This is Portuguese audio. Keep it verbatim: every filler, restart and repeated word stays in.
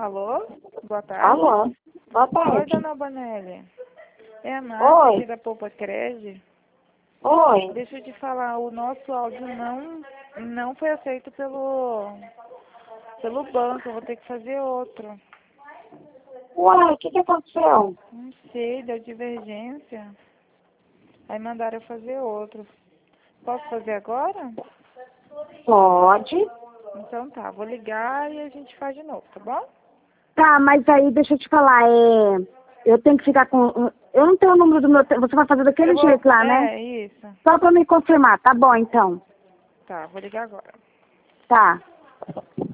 Alô? Boa tarde. Alô? Boa Oi, tarde. dona Bonelli. É a Márcia Oi. aqui da Poupa Cred. Oi. Deixa eu te falar, o nosso áudio não, não foi aceito pelo, pelo banco. Eu vou ter que fazer outro. Uai, o que que aconteceu? Não sei, deu divergência. Aí mandaram eu fazer outro. Posso fazer agora? Pode. Então tá, vou ligar e a gente faz de novo, tá bom? Tá, mas aí deixa eu te falar, é... Eu tenho que ficar com... Eu não tenho o número do meu... te- Você vai fazer daquele Eu vou... jeito lá, né? É, isso. Só pra me confirmar, tá bom então. Tá, vou ligar agora. Tá.